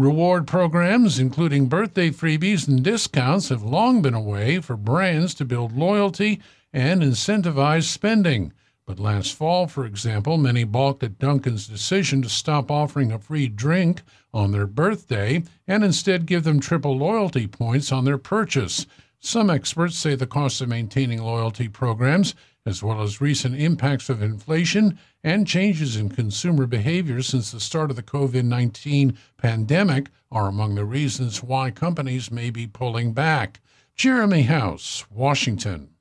Reward programs, including birthday freebies and discounts, have long been a way for brands to build loyalty and incentivize spending. But last fall, for example, many balked at Dunkin's decision to stop offering a free drink on their birthday and instead give them triple loyalty points on their purchase. Some experts say the cost of maintaining loyalty programs, as well as recent impacts of inflation and changes in consumer behavior since the start of the COVID-19 pandemic, are among the reasons why companies may be pulling back. Jeremy House, Washington.